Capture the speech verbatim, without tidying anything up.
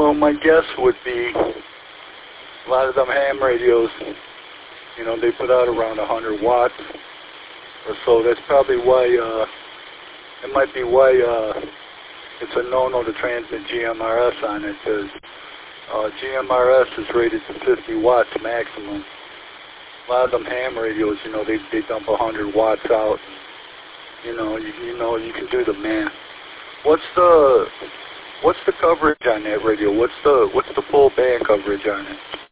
So my guess would be a lot of them ham radios, you know, they put out around one hundred watts or so. That's probably why, uh, it might be why uh, it's a no-no to transmit G M R S on it, because uh, G M R S is rated to fifty watts maximum. A lot of them ham radios, you know, they, they dump one hundred watts out. You know, you, you know, you can do the math. What's the, what's the coverage on that radio? What's the, what's the full band coverage on it?